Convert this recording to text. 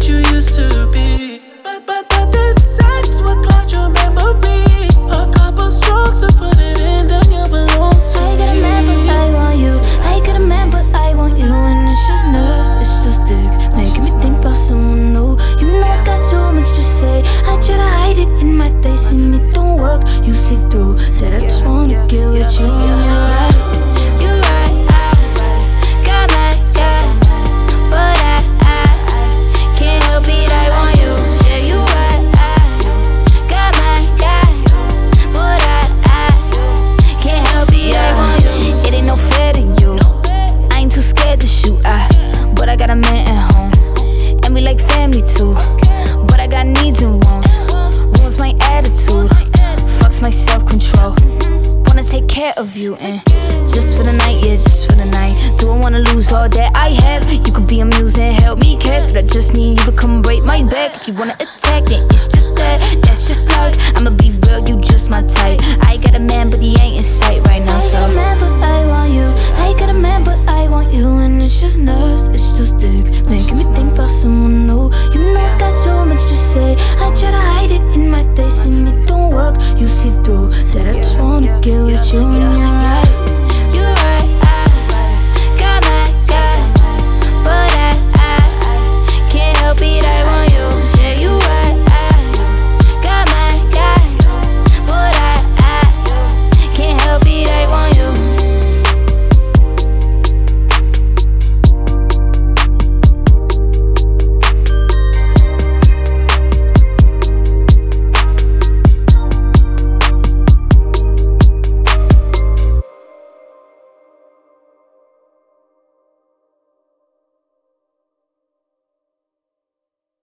what you used to be. But this sex will cloud your memory. A couple strokes to put it in, then you belong to me. I got a man, but I want you. I got a man, but I want you. And it's just nerves, it's just dick, making me think about someone new. You know I got so much to say. I try to hide it in my face and it don't work. You see through that I just wanna get with you. And you're right, you're right. I got my guy, but I can't help it. I want you. Yeah, you right. I got my guy, but I can't help it. I want you. It ain't no fair to you. I ain't too scared to shoot. But I got a man at home, and we like family too. But I got needs and wants. Ruins my attitude, fucks my self-control. Wanna take care of you, and just for the night, yeah, just for the night. Do I wanna lose all that I have? You could be amused and help me catch, but I just need you to come break my back. If you wanna attack, then it's just that, that's just life. I'ma be real, you just my type.